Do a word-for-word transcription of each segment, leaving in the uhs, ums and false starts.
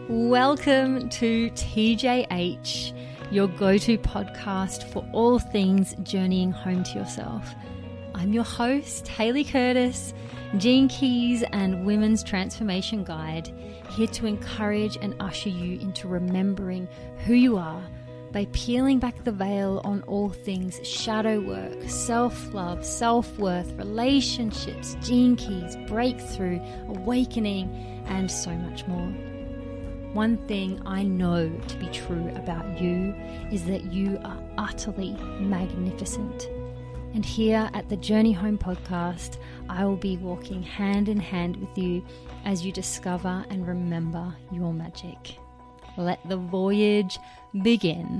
Welcome to T J H, your go-to podcast for all things journeying home to yourself. I'm your host, Hayley Curtis, Gene Keys and Women's Transformation Guide, here to encourage and usher you into remembering who you are by peeling back the veil on all things shadow work, self-love, self-worth, relationships, Gene Keys, breakthrough, awakening, and so much more. One thing I know to be true about you is that you are utterly magnificent. And here at the Journey Home podcast, I will be walking hand in hand with you as you discover and remember your magic. Let the voyage begin.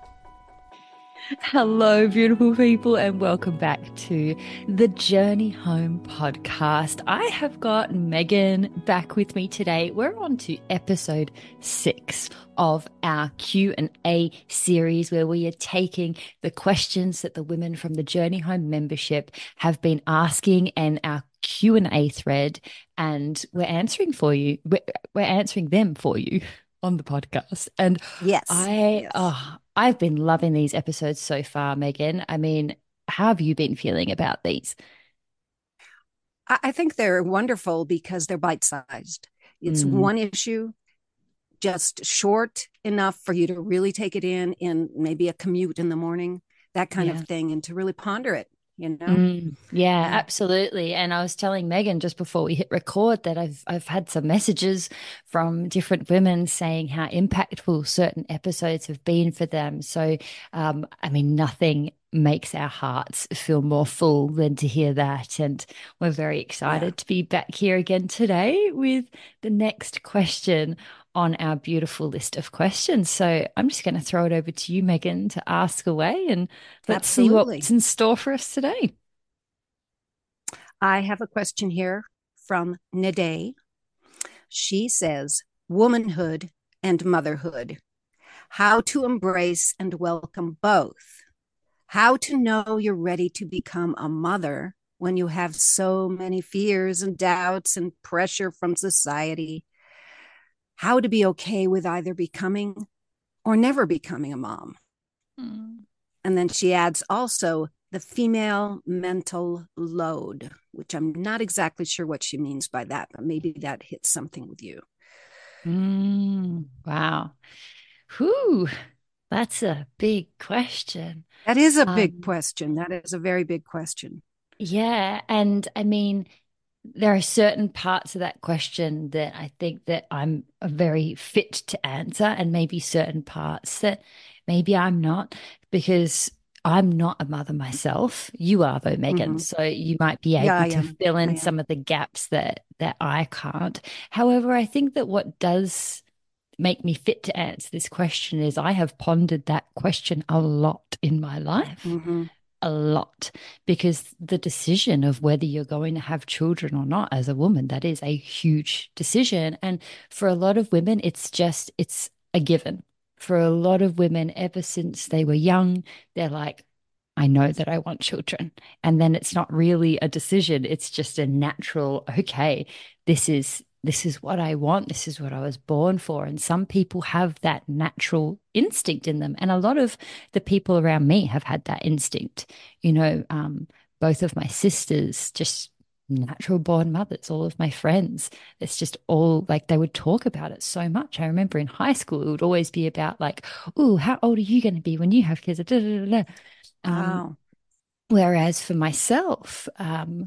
Hello, beautiful people, and welcome back to the Journey Home podcast. I have got Megan back with me today. We're on to episode six of our Q and A series, where we are taking the questions that the women from the Journey Home membership have been asking in our Q and A thread, and we're answering for you. We're, we're answering them for you on the podcast. And yes, I, yes. oh, I've been loving these episodes so far, Megan. I mean, how have you been feeling about these? I think they're wonderful because they're bite-sized. It's Mm. one issue, just short enough for you to really take it in, in maybe a commute in the morning, that kind Yeah. of thing, and to really ponder it, you know? Mm, yeah, Yeah. absolutely. And I was telling Megan just before we hit record that I've I've had some messages from different women saying how impactful certain episodes have been for them. So, um, I mean, nothing makes our hearts feel more full than to hear that. And we're very excited Yeah. to be back here again today with the next question on our beautiful list of questions. So I'm just going to throw it over to you, Megan, to ask away, and let's see Absolutely. what's in store for us today. I have a question here from Nade. She says, womanhood and motherhood, how to embrace and welcome both, how to know you're ready to become a mother when you have so many fears and doubts and pressure from society, how to be okay with either becoming or never becoming a mom. Mm. And then she adds also the female mental load, which I'm not exactly sure what she means by that, but maybe that hits something with you. Mm, wow. Whew, that's a big question. That is a big Um, question. That is a very big question. yeah, and I mean, there are certain parts of that question that I think that I'm very fit to answer, and maybe certain parts that maybe I'm not, because I'm not a mother myself. You are though, Megan. Mm-hmm. So you might be Yeah, able I to am. fill I in am. some of the gaps that that I can't. However, I think that what does make me fit to answer this question is I have pondered that question a lot in my life. Mm-hmm. A lot, because the decision of whether you're going to have children or not as a woman, that is a huge decision. And for a lot of women, it's just, it's a given. For a lot of women, ever since they were young, they're like, I know that I want children. And then it's not really a decision. It's just a natural, okay, this is this is what I want. This is what I was born for. And some people have that natural instinct in them. And a lot of the people around me have had that instinct. You know, um, both of my sisters, just natural born mothers, all of my friends. It's just all like they would talk about it so much. I remember in high school, it would always be about like, oh, how old are you going to be when you have kids? Da, da, da, da. Um, Wow. whereas for myself, um,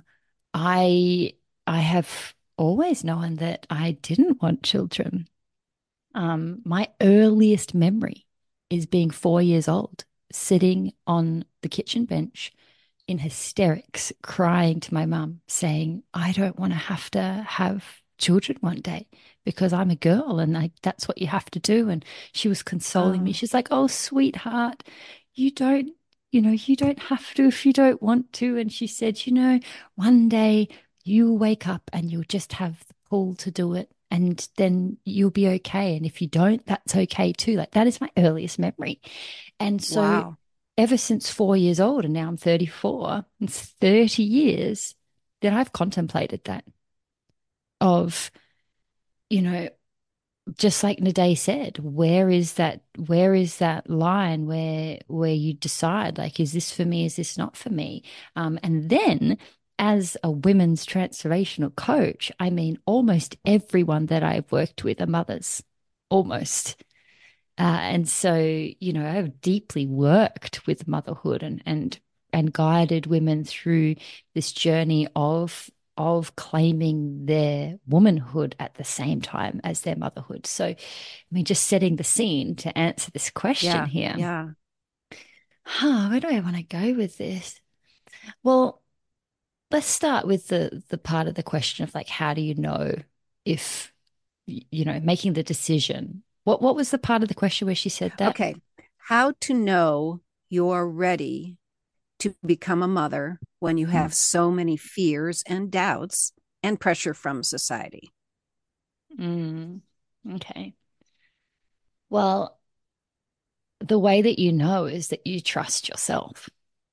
I I have always known that I didn't want children. Um, my earliest memory is being four years old, sitting on the kitchen bench in hysterics, crying to my mum, saying, I don't want to have to have children one day because I'm a girl and I, that's what you have to do. And she was consoling me. Oh. She's like, oh, sweetheart, you don't, you know, you don't have to if you don't want to. And she said, you know, one day you'll wake up and you'll just have the pull to do it. And then you'll be okay. And if you don't, that's okay too. Like that is my earliest memory. And so Wow. ever since four years old, and now I'm thirty-four, it's thirty years that I've contemplated that of, you know, just like Nade said, where is that where is that line where where you decide, like, is this for me, is this not for me? Um, and then as a women's transformational coach, I mean, almost everyone that I've worked with are mothers, almost. Uh, and so, you know, I've deeply worked with motherhood and and and guided women through this journey of of claiming their womanhood at the same time as their motherhood. So, I mean, just setting the scene to answer this question Yeah, here. yeah. Huh, where do I want to go with this? Well, let's start with the the part of the question of like, how do you know if you know making the decision? What what was the part of the question where she said that? Okay. How to know you're ready to become a mother when you Mm, have so many fears and doubts and pressure from society. mm, okay. Well, the way that you know is that you trust yourself,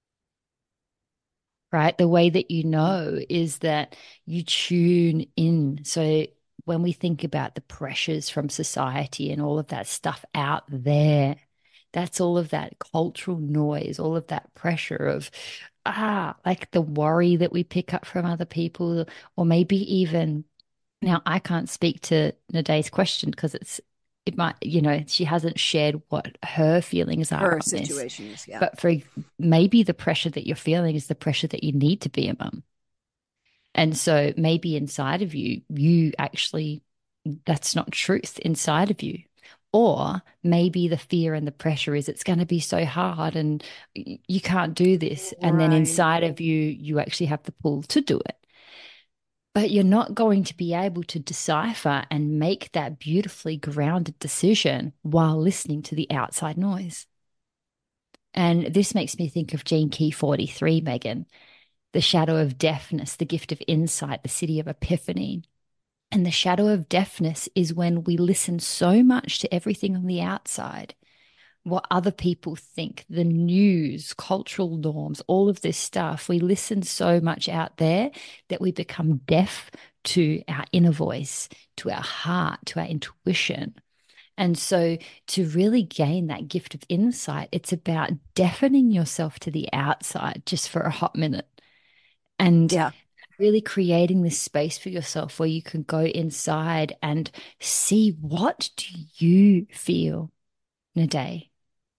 right? The way that you know is that you tune in. So when we think about the pressures from society and all of that stuff out there, that's all of that cultural noise, all of that pressure of, ah, like the worry that we pick up from other people, or maybe even now, I can't speak to Nadee's question because it's, it might, you know, she hasn't shared what her feelings are Her on this. situation is, yeah. But for maybe the pressure that you're feeling is the pressure that you need to be a mum. And so maybe inside of you, you actually, that's not truth inside of you. Or maybe the fear and the pressure is it's going to be so hard and you can't do this. And then Right. inside of you, you actually have the pull to do it. But you're not going to be able to decipher and make that beautifully grounded decision while listening to the outside noise. And this makes me think of Gene Key forty-three, Megan, the shadow of deafness, the gift of insight, the city of epiphany. And the shadow of deafness is when we listen so much to everything on the outside, what other people think, the news, cultural norms, all of this stuff. We listen so much out there that we become deaf to our inner voice, to our heart, to our intuition. And so, to really gain that gift of insight, it's about deafening yourself to the outside just for a hot minute and Yeah. really creating this space for yourself where you can go inside and see, what do you feel in a day?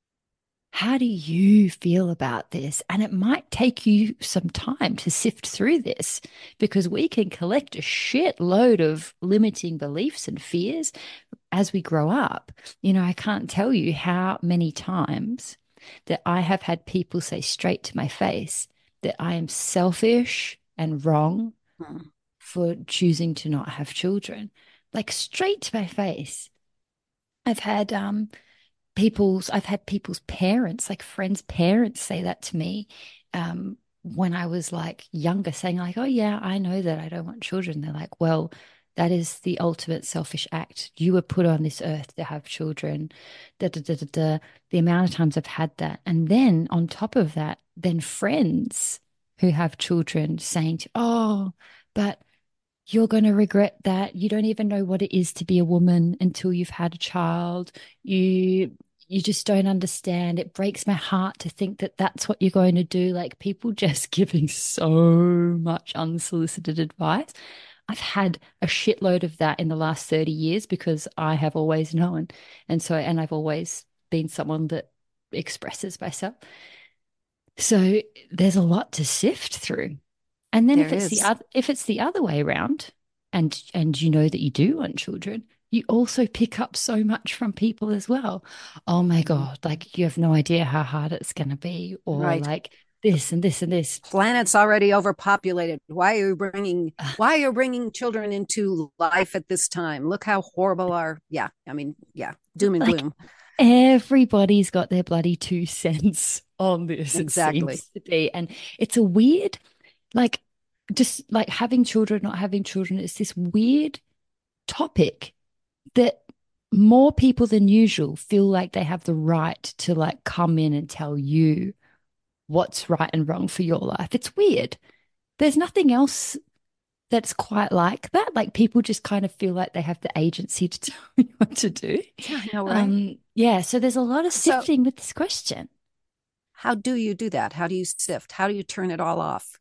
How do you feel about this? And it might take you some time to sift through this because we can collect a shitload of limiting beliefs and fears as we grow up. You know, I can't tell you how many times that I have had people say straight to my face that I am selfish and wrong Mm. for choosing to not have children. Like straight to my face. I've had um people's I've had people's parents, like friends' parents, say that to me um, when I was like younger, saying like, "Oh yeah, I know that I don't want children." They're like, "Well, that is the ultimate selfish act. You were put on this earth to have children." Da, da, da, da, da. The amount of times I've had that, and then on top of that, then friends who have children saying, to, "Oh, but." You're going to regret that. You don't even know what it is to be a woman until you've had a child. You you just don't understand. It breaks my heart to think that that's what you're going to do. Like people just giving so much unsolicited advice. I've had a shitload of that in the last thirty years because I have always known. And so, and I've always been someone that expresses myself. So there's a lot to sift through. And then There if it's the is. other if it's the other way around and and you know that you do want children, you also pick up so much from people as well. Oh my Mhm. God, like you have no idea how hard it's going to be, or Right. like this and this and this. Planet's already overpopulated. Why are you bringing Uh, why are you bringing children into life at this time? Look how horrible our, yeah, I mean, yeah, doom and Like gloom. everybody's got their bloody two cents on this, it Exactly. seems to be. And it's a weird, like just like having children, not having children, it's this weird topic that more people than usual feel like they have the right to like come in and tell you what's right and wrong for your life. It's weird. There's nothing else that's quite like that. Like people just kind of feel like they have the agency to tell you what to do. Yeah, I know, right? Um, yeah, so there's a lot of So, sifting with this question. how do you do that? How do you sift? How do you turn it all off?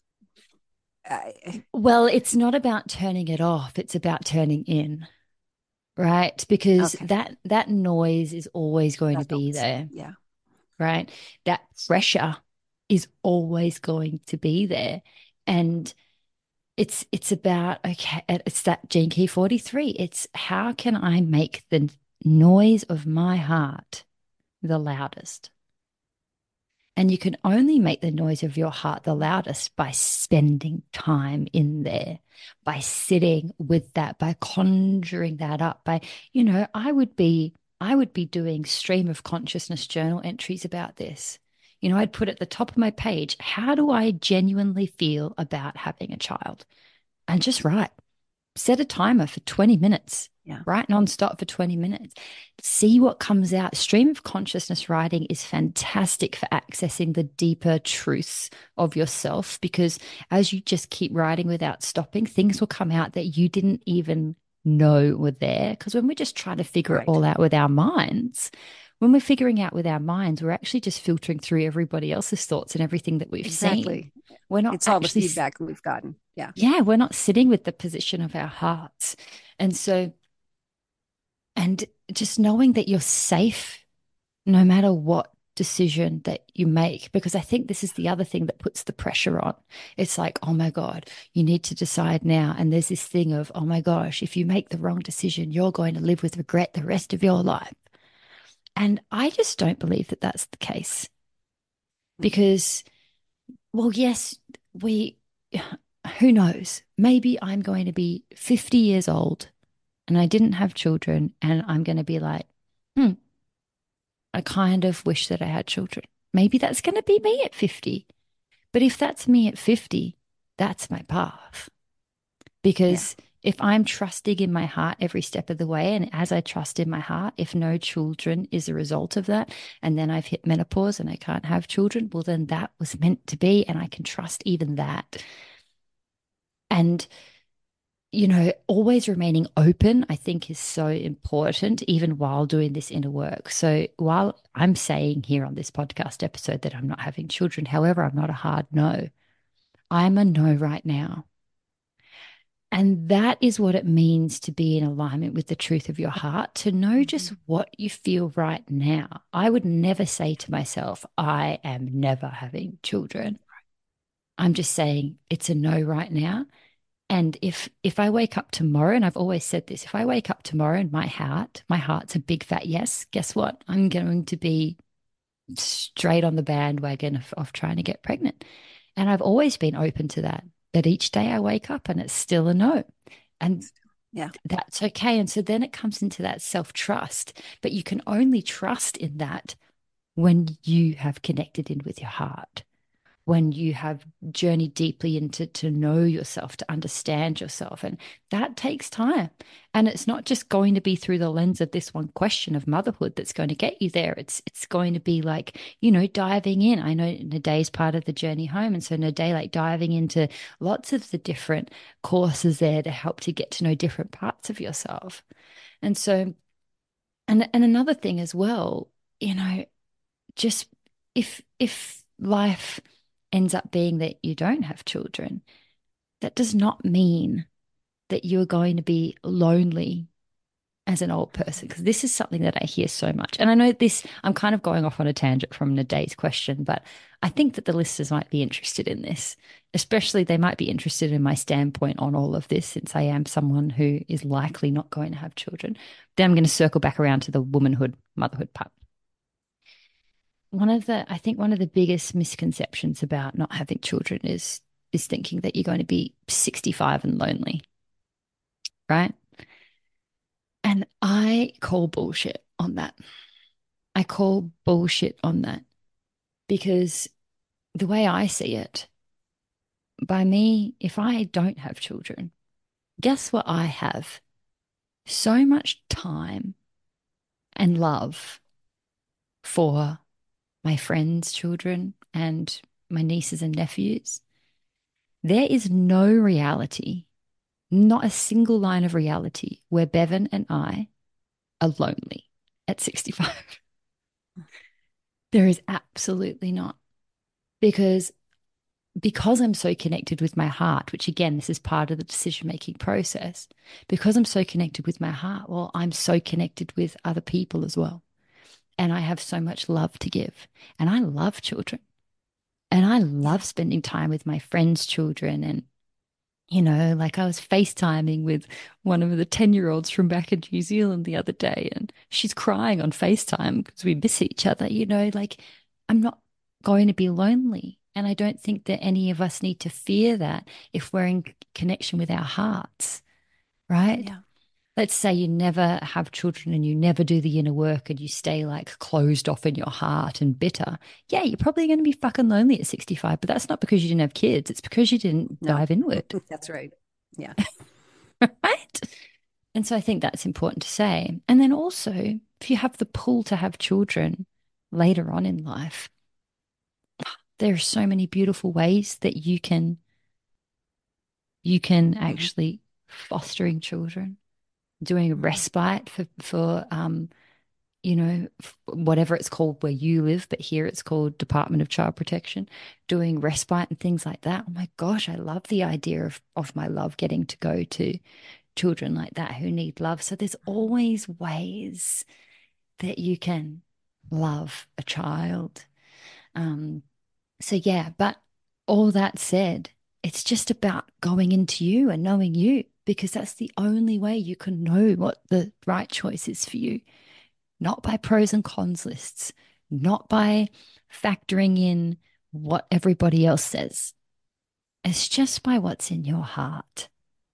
I, Well, it's not about turning it off, it's about turning in, right? Because okay, that that noise is always going to that's be always, there, yeah, right? That pressure is always going to be there. And it's it's about okay, it's that gene key forty-three. It's how can I make the noise of my heart the loudest? And you can only make the noise of your heart the loudest by spending time in there, by sitting with that, by conjuring that up, by, you know, I would be, I would be doing stream of consciousness journal entries about this. You know, I'd put at the top of my page, how do I genuinely feel about having a child? And just write set a timer for twenty minutes, yeah, write nonstop for twenty minutes, see what comes out. Stream of consciousness writing is fantastic for accessing the deeper truths of yourself because as you just keep writing without stopping, things will come out that you didn't even know were there. Because when we're just trying to figure it right, all out with our minds, when we're figuring out with our minds, we're actually just filtering through everybody else's thoughts and everything that we've seen. exactly. We're not It's all the actually feedback we've gotten. Yeah, yeah, we're not sitting with the position of our hearts. And so, and just knowing that you're safe no matter what decision that you make, because I think this is the other thing that puts the pressure on. It's like, oh my God, you need to decide now. And there's this thing of, oh my gosh, if you make the wrong decision, you're going to live with regret the rest of your life. And I just don't believe that that's the case because, well, yes, we, who knows? Maybe I'm going to be fifty years old and I didn't have children, and I'm going to be like, hmm, I kind of wish that I had children. Maybe that's going to be me at fifty. But if that's me at fifty, that's my path. yeah, Because if I'm trusting in my heart every step of the way, and as I trust in my heart, if no children is a result of that, and then I've hit menopause and I can't have children, well, then that was meant to be, and I can trust even that. And you know, always remaining open, I think, is so important, even while doing this inner work. So, while I'm saying here on this podcast episode that I'm not having children, however, I'm not a hard no. I'm a no right now. And that is what it means to be in alignment with the truth of your heart, to know just mhm, what you feel right now. I would never say to myself, I am never having children. I'm just saying it's a no right now. And if if I wake up tomorrow, and I've always said this, if I wake up tomorrow and my heart, my heart's a big fat yes, guess what? I'm going to be straight on the bandwagon of, of trying to get pregnant. And I've always been open to that. That each day I wake up and it's still a no. And yeah, that's okay. And so then it comes into that self-trust. But you can only trust in that when you have connected in with your heart, when you have journeyed deeply into to know yourself, to understand yourself. And that takes time. And it's not just going to be through the lens of this one question of motherhood that's going to get you there. It's it's going to be like, you know, diving in. I know Nadee's part of the journey home. And so Nadee, like diving into lots of the different courses there to help to get to know different parts of yourself. And so, and and another thing as well, you know, just if if life ends up being that you don't have children, that does not mean that you're going to be lonely as an old person. Because this is something that I hear so much. And I know this, I'm kind of going off on a tangent from Nadee's question, but I think that the listeners might be interested in this, especially they might be interested in my standpoint on all of this, since I am someone who is likely not going to have children. Then I'm going to circle back around to the womanhood, motherhood part. One of the, I think one of the biggest misconceptions about not having children is is thinking that you're going to be sixty-five and lonely, right? And I call bullshit on that. I call bullshit on that because the way I see it, by me, if I don't have children, guess what I have? So much time and love for my friends' children and my nieces and nephews. There is no reality Not a single line of reality where Bevan and I are lonely at sixty-five. There is absolutely not. Because because I'm so connected with my heart, which again, this is part of the decision making process, because I'm so connected with my heart, well, I'm so connected with other people as well. And I have so much love to give. And I love children. And I Yeah. love spending time with my friends' children. And, you know, like I was FaceTiming with one of the ten year olds from back in New Zealand the other day, and she's crying on FaceTime because we miss each other. You know, like I'm not going to be lonely. And I don't think that any of us need to fear that if we're in connection with our hearts, right? Yeah. Let's say you never have children and you never do the inner work and you stay like closed off in your heart and bitter. Yeah, you're probably going to be fucking lonely at sixty-five, but that's not because you didn't have kids. It's because you didn't No, dive inward, that's right. Yeah. right? And so I think that's important to say. And then also, if you have the pull to have children later on in life, there are so many beautiful ways that you can you can Mhm. actually fostering children, doing a Mhm. respite for for um you know, whatever it's called where you live, but here it's called Department of Child Protection, doing respite and things like that. Oh my gosh, I love the idea of of my love getting to go to children like that who need love. So there's always ways that you can love a child. Um, so yeah, but all that said, it's just about going into you and knowing you because that's the only way you can know what the right choice is for you, not by pros and cons lists, not by factoring in what everybody else says. It's just by what's in your heart.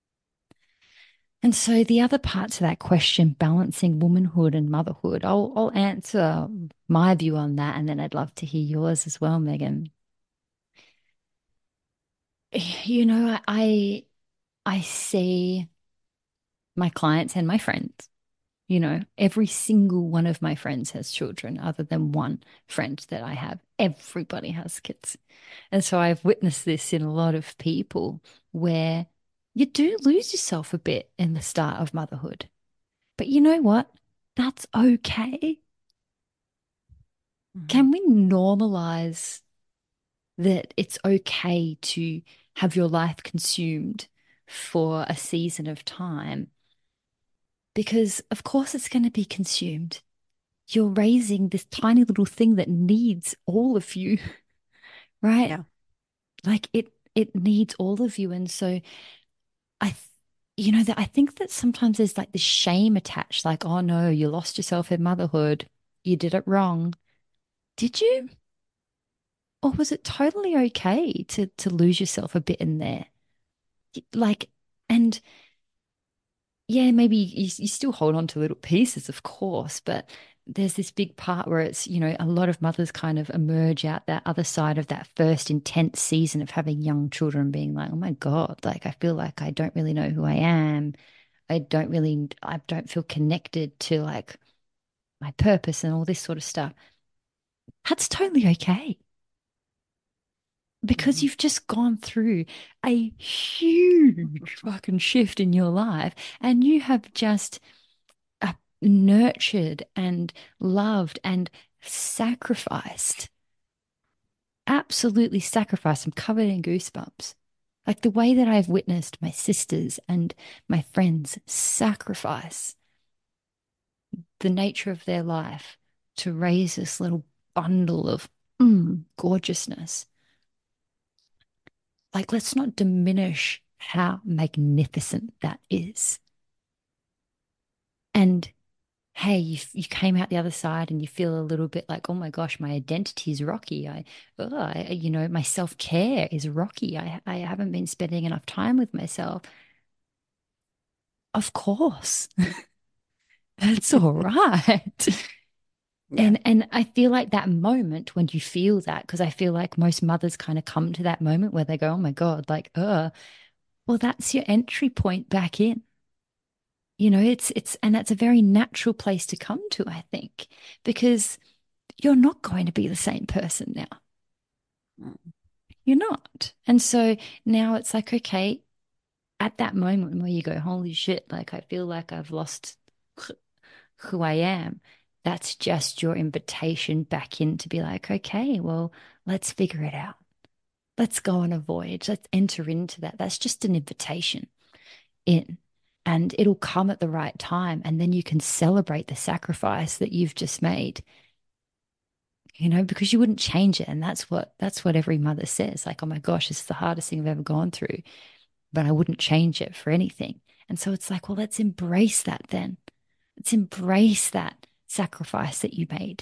And so the other part to that question, balancing womanhood and motherhood, I'll, I'll answer my view on that, and then I'd love to hear yours as well, Megan. You know, I I see my clients and my friends. You know, every single one of my friends has children, other than one friend that I have. Everybody has kids. And so I've witnessed this in a lot of people where you do lose yourself a bit in the start of motherhood. But you know what? That's okay. Mhm. Can we normalize that it's okay to have your life consumed for a season of time? Because, of course, it's going to be consumed. You're raising this tiny little thing that needs all of you, right? Yeah. Like it, it needs all of you. And so I, th- you know, that I think that sometimes there's like this shame attached, like, oh no, you lost yourself in motherhood. You did it wrong. Did you? Or was it totally okay to to lose yourself a bit in there? Like, and yeah, maybe you, you still hold on to little pieces, of course, but there's this big part where it's, you know, a lot of mothers kind of emerge out that other side of that first intense season of having young children being like, oh my God, like I feel like I don't really know who I am. I don't really, I don't feel connected to like my purpose and all this sort of stuff. That's totally okay because Mhm. you've just gone through a huge fucking shift in your life and you have just uh, nurtured and loved and sacrificed, absolutely sacrificed. I'm covered in goosebumps. Like the way that I've witnessed my sisters and my friends sacrifice the nature of their life to raise this little bundle of mm, gorgeousness. Like, let's not diminish how magnificent that is. And hey, you you came out the other side and you feel a little bit like, oh my gosh, my identity is rocky. I, oh, I you know, my self-care is rocky. I I haven't been spending enough time with myself. Of course, that's all right. Yeah. And and I feel like that moment when you feel that, because I feel like most mothers kind of come to that moment where they go, oh my God, like, uh, well, that's your entry point back in. You know, it's it's and that's a very natural place to come to, I think, because you're not going to be the same person now. Mm. You're not. And so now it's like, okay, at that moment where you go, holy shit, like I feel like I've lost who I am, that's just your invitation back in to be like, okay, well, let's figure it out. Let's go on a voyage. Let's enter into that. That's just an invitation in, and it'll come at the right time. And then you can celebrate the sacrifice that you've just made, you know, because you wouldn't change it. And that's what, that's what every mother says. Like, oh my gosh, this is the hardest thing I've ever gone through, but I wouldn't change it for anything. And so it's like, well, let's embrace that then. Let's embrace that sacrifice that you made,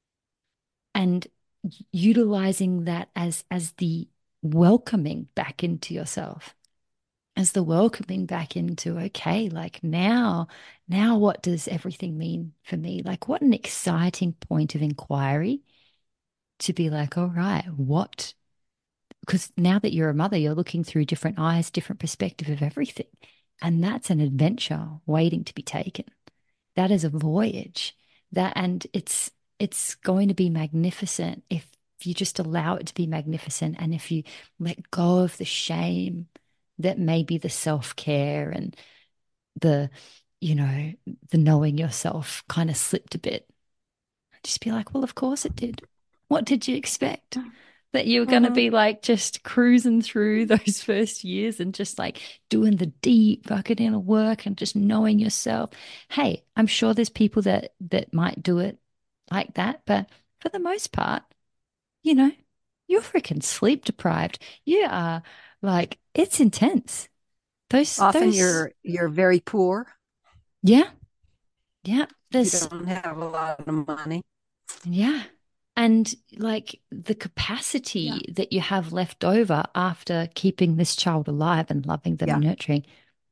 and utilizing that as as the welcoming back into yourself, as the welcoming back into, okay, like now, now what does everything mean for me? Like, what an exciting point of inquiry to be like, all right, what? Because now that you're a mother, you're looking through different eyes, different perspective of everything. And that's an adventure waiting to be taken. That is a voyage. That, and it's it's going to be magnificent if you just allow it to be magnificent, and if you let go of the shame that maybe the self-care and the, you know, the knowing yourself kind of slipped a bit. Just be like, well, of course it did. What did you expect? That you were going to Mhm. be like just cruising through those first years and just like doing the deep bucket inner work and just knowing yourself. Hey, I'm sure there's people that that might do it like that, but for the most part, you know, you're freaking sleep deprived. You are like, it's intense. Those Often those you're you're very poor. yeah, yeah. You There's don't have a lot of money. yeah. And like the Yeah. capacity that you have left over after keeping this child alive and loving them and Yeah. nurturing,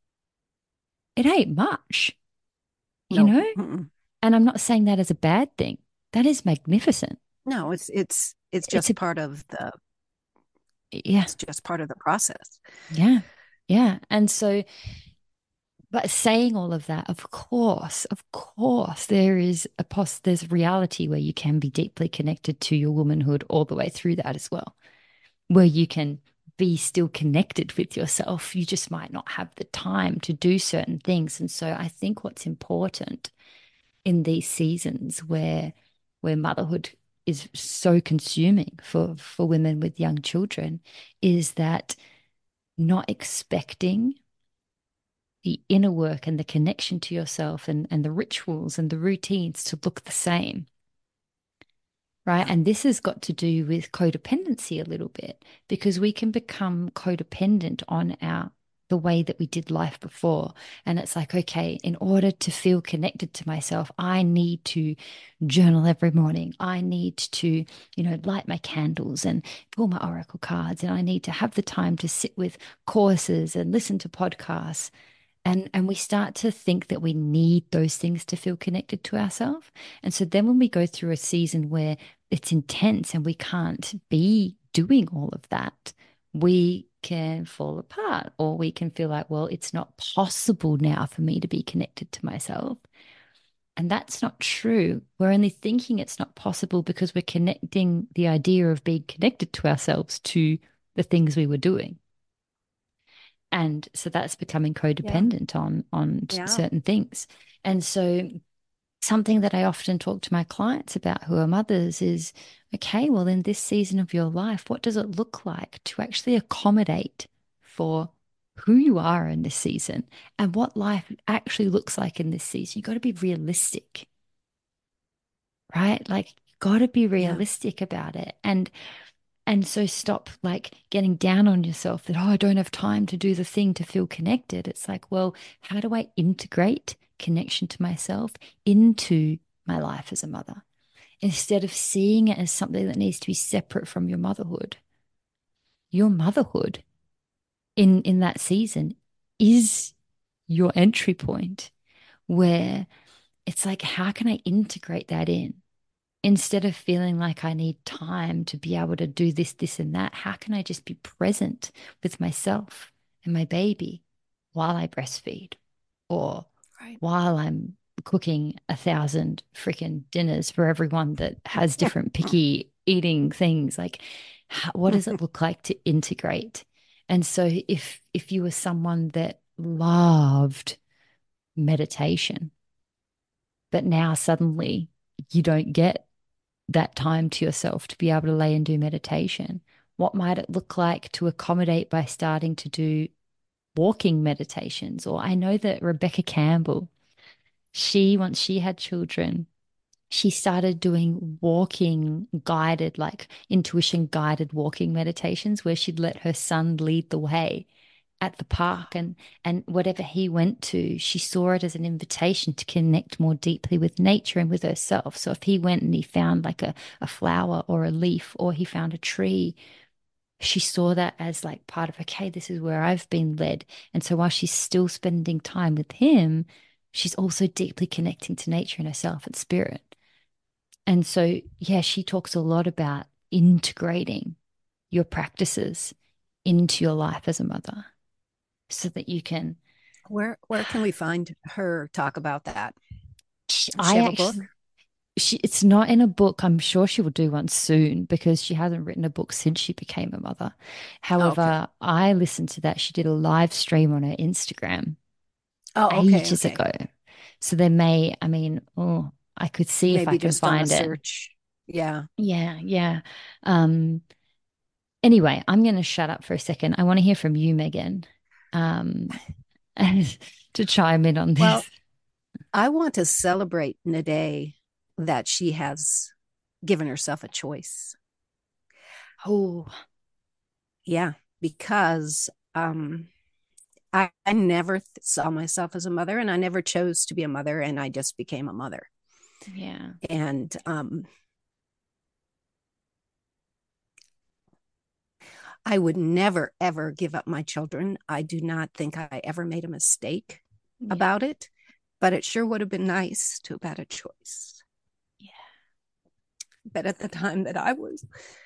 it ain't much, you No. know? Mm-mm. And I'm not saying that as a bad thing. That is magnificent. No, it's it's it's It's just a, part of the yeah, it's just part of the process. yeah, yeah. And so, but saying all of that, of course, of course, there is a pos, there's reality where you can be deeply connected to your womanhood all the way through that as well, where you can be still connected with yourself. You just might not have the time to do certain things. And so I think what's important in these seasons where where motherhood is so consuming for for women with young children is that not expecting the inner work and the connection to yourself and, and the rituals and the routines to look the same, right? Yeah. And this has got to do with codependency a little bit, because we can become codependent on our the way that we did life before. And it's like, okay, in order to feel connected to myself, I need to journal every morning. I need to, you know, light my candles and pull my oracle cards. And I need to have the time to sit with courses and listen to podcasts. And, and we start to think that we need those things to feel connected to ourselves. And so then when we go through a season where it's intense and we can't be doing all of that, we can fall apart, or we can feel like, well, it's not possible now for me to be connected to myself. And that's not true. We're only thinking it's not possible because we're connecting the idea of being connected to ourselves to the things we were doing. And so that's becoming Yeah. codependent on on Yeah. certain things. And so something that I often talk to my clients about who are mothers is, okay, well, in this season of your life, what does it look like to actually accommodate for who you are in this season and what life actually looks like in this season? You've got to be realistic, right? Like, you've got to be Yeah. realistic about it. And and so stop like getting down on yourself that, oh, I don't have time to do the thing to feel connected. It's like, well, how do I integrate connection to myself into my life as a mother instead of seeing it as something that needs to be separate from your motherhood? Your motherhood in in that season is your entry point where it's like, how can I integrate that in? Instead of feeling like I need time to be able to do this, this, and that, how can I just be present with myself and my baby while I breastfeed or Right. while I'm cooking a thousand freaking dinners for everyone that has different picky eating things? Like, how, what does it look like to integrate? And so if if you were someone that loved meditation, but now suddenly you don't get that time to yourself to be able to lay and do meditation, what might it look like to accommodate by starting to do walking meditations? Or I know that Rebecca Campbell, she, once she had children, she started doing walking guided, like intuition guided walking meditations where she'd let her son lead the way at the park, and and whatever he went to, she saw it as an invitation to connect more deeply with nature and with herself. So if he went and he found like a, a flower or a leaf, or he found a tree, she saw that as like part of, okay, this is where I've been led. And so while she's still spending time with him, she's also deeply connecting to nature and herself and spirit. And so, yeah, she talks a lot about integrating your practices into your life as a mother so that you can. Where where can we find her talk about that? Does she I have a book? actually, she, it's not in a book. I'm sure she will do one soon because she hasn't written a book since she became a mother. Okay. However, I listened to that. She did a live stream on her Instagram Oh, okay, ages okay. ago. So there may, I mean, oh, I could see if I Maybe can just on a find it. search. Yeah. Yeah, yeah. Um, anyway, I'm going to shut up for a second. I want to hear from you, Megan, um, to chime in on Well, this. I want to celebrate Nade that she has given herself a choice. Oh, Yeah, because um I, I never th- saw myself as a mother, and I never chose to be a mother, and I just became a mother. yeah. And um I would never ever give up my children. I do not think I ever made a mistake Yeah. about it, but it sure would have been nice to have had a choice. Yeah. But at the time that I was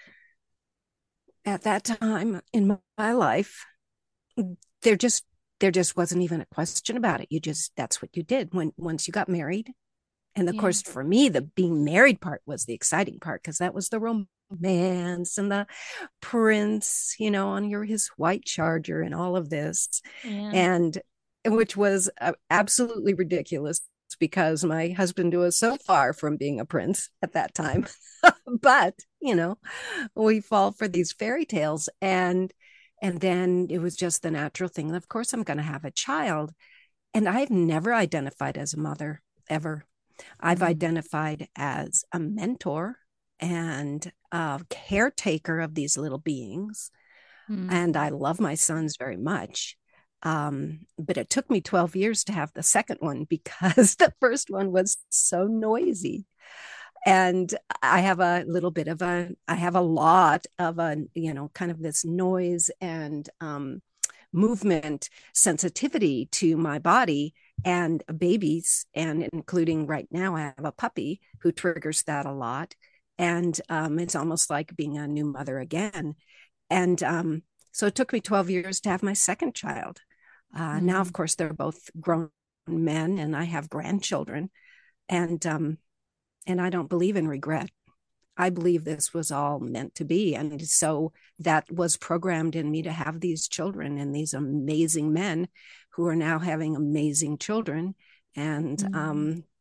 at that time in my life, there just there just wasn't even a question about it. You just that's what you did when once you got married. And of Yeah. course, for me, the being married part was the exciting part because that was the romance and the prince, you know, on your his white charger and all of this, Yeah. and which was uh, absolutely ridiculous because my husband was so far from being a prince at that time. But you know, we fall for these fairy tales, and and then it was just the natural thing. Of course, I'm going to have a child, and I've never identified as a mother ever. I've Mm. identified as a mentor and a caretaker of these little beings. And I Mm. love my sons very much. Um, but it took me twelve years to have the second one because the first one was so noisy. And I have a little bit of a, I have a lot of a, you know, kind of this noise and um, movement sensitivity to my body and babies, and including right now, I have a puppy who triggers that a lot. And um, it's almost like being a new mother again. And um, so it took me twelve years to have my second child. Uh, now, of Mm. course, they're both grown men, and I have grandchildren. And um, and I don't believe in regret. I believe this was all meant to be. And so that was programmed in me to have these children and these amazing men who are now having amazing children. And Mm. um,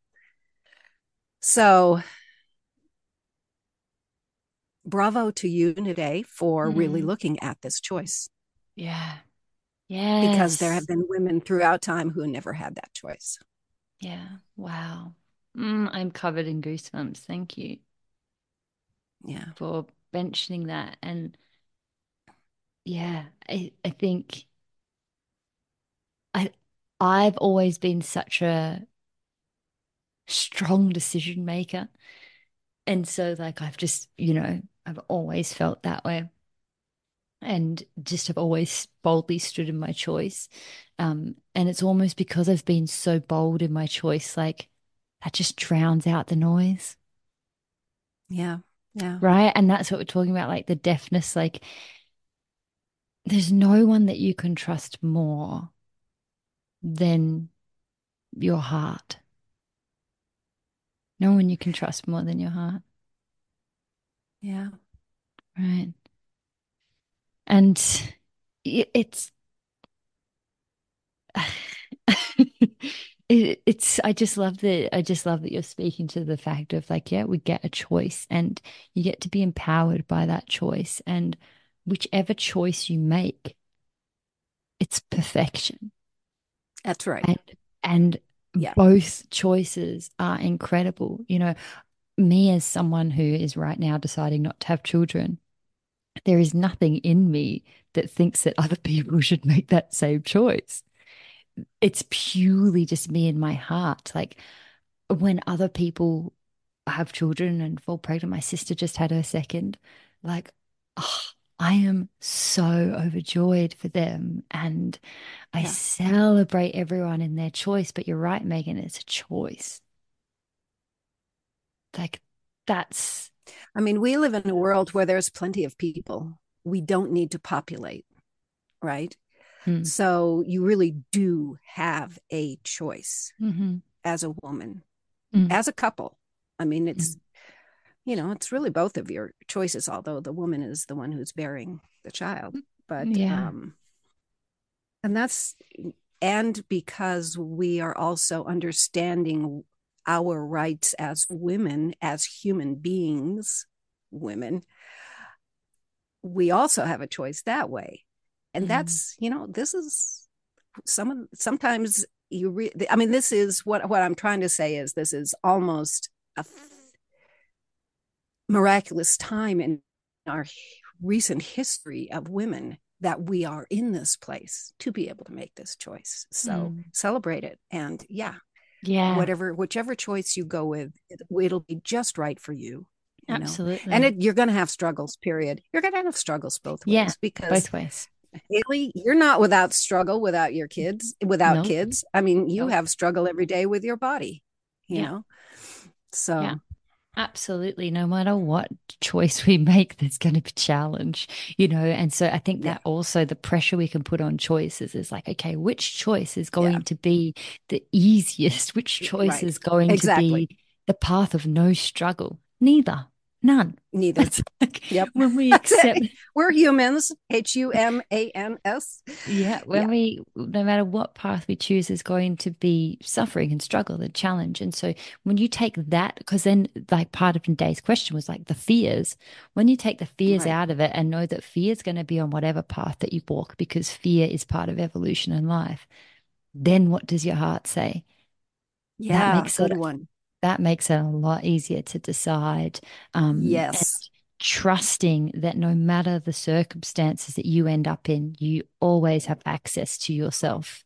so bravo to you today for really Mm. looking at this choice, Yeah. because there have Yes. been women throughout time who never had that choice. Yeah. Wow. Mm, I'm covered in goosebumps. Thank you Yeah. for mentioning that. And yeah, I, I think I I've always been such a strong decision maker. And so like I've just, you know, I've always felt that way and just have always boldly stood in my choice. Um, and it's almost because I've been so bold in my choice, like that just drowns out the noise. Yeah. Yeah. Right. And that's what we're talking about, like the deafness, like there's no one that you can trust more than your heart. No one you can trust more than your heart. Yeah. Right. And it, it's it, it's I just love that I just love that you're speaking to the fact of like, yeah, we get a choice and you get to be empowered by that choice. And whichever choice you make, it's perfection. That's right. And and Yeah. both choices are incredible. You know, me as someone who is right now deciding not to have children, there is nothing in me that thinks that other people should make that same choice. It's purely just me and my heart. Like when other people have children and fall pregnant, my sister just had her second, like, oh, I am so overjoyed for them. And I Yeah. celebrate everyone in their choice. But you're right, Megan, it's a choice. Like that's, I mean, we live in a world where there's plenty of people. We don't need to populate, right? mm, So you really do have a choice mm-hmm, as a woman, mm, as a couple. I mean, it's, mm, you know, it's really both of your choices, although the woman is the one who's bearing the child. But, yeah. um, and that's, and because we are also understanding our rights as women, as human beings, women, we also have a choice that way. And Mm, that's, you know, this is some sometimes you re- I mean, this is what what I'm trying to say is this is almost a miraculous time in our recent history of women that we are in this place to be able to make this choice. So mm. celebrate it. And yeah, Yeah, whatever, whichever choice you go with, it, it'll be just right for you, you know, and absolutely. it, you're going to have struggles, period. You're going to have struggles both Yeah, ways because both ways. Haley, you're not without struggle without your kids, without Nope. kids. I mean, you Nope. have struggle every day with your body, you Yeah. know? Yeah. So, Absolutely. No matter what choice we make, there's going to be challenge, you know. And so I think yeah, that also the pressure we can put on choices is like, okay, which choice is yeah, going to be the easiest? Which choice right. is going to Exactly. be the path of no struggle? Neither. None. Neither. It's like Yep. when we That's accept. it. We're humans, H U M A N S. Yeah, when Yeah, we, no matter what path we choose, is going to be suffering and struggle and challenge. And so when you take that, because then, like, part of today's question was like the fears. When you take the fears right. out of it and know that fear is going to be on whatever path that you walk, because fear is part of evolution in life, then what does your heart say? That Yeah, makes it good one. that makes it a lot easier to decide. Um, and Yes. trusting that no matter the circumstances that you end up in, you always have access to yourself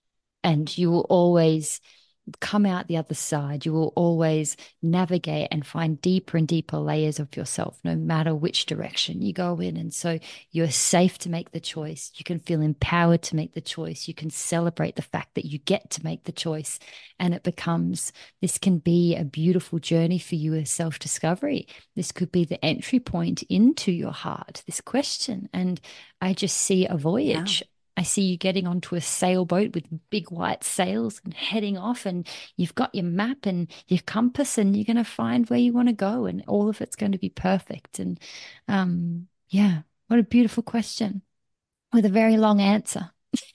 and you will always come out the other side. You will always navigate and find deeper and deeper layers of yourself, no matter which direction you go in. And so you're safe to make the choice. You can feel empowered to make the choice. You can celebrate the fact that you get to make the choice. And it becomes, this can be a beautiful journey for you as self discovery. This could be the entry point into your heart, this question. And I just see a Yeah. voyage. I see you getting onto a sailboat with big white sails and heading off, and you've got your map and your compass, and you're going to find where you want to go, and all of it's going to be perfect. And um, yeah, what a beautiful question with a very long answer.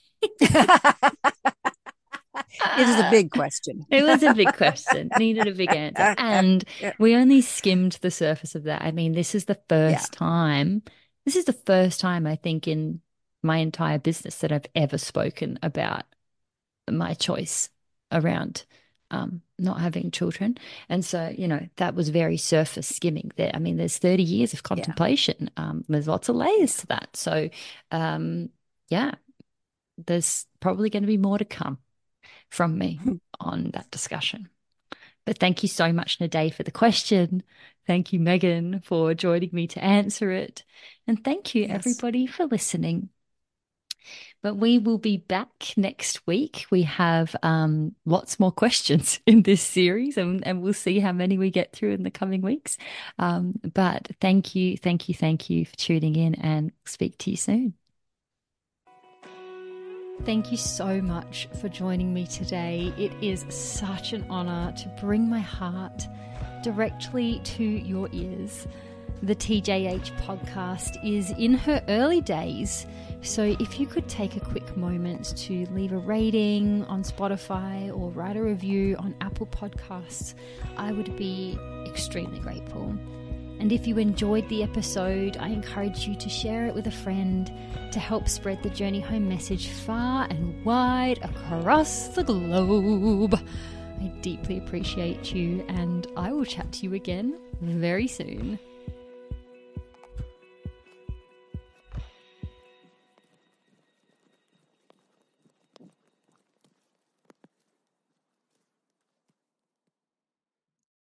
It is a Ah, big question. it was a big question, needed a big answer. And we only skimmed the surface of that. I mean, this is the Yeah. first time, this is the first time I think in my entire business that I've ever spoken about my choice around um, not having children. And so, you know, that was very surface skimming there. I mean, there's thirty years of Yeah. contemplation. Um, there's lots of layers to that. So, um, yeah, there's probably going to be more to come from me on that discussion. But thank you so much, Naday, for the question. Thank you, Megan, for joining me to answer it. And thank you, Yes. everybody, for listening. But we will be back next week. We have um, lots more questions in this series, and, and we'll see how many we get through in the coming weeks. Um, but thank you, thank you, thank you for tuning in, and speak to you soon. Thank you so much for joining me today. It is such an honor to bring my heart directly to your ears. The T J H podcast is in her early days, so if you could take a quick moment to leave a rating on Spotify or write a review on Apple Podcasts, I would be extremely grateful. And if you enjoyed the episode, I encourage you to share it with a friend to help spread the Journey Home message far and wide across the globe. I deeply appreciate you, and I will chat to you again very soon.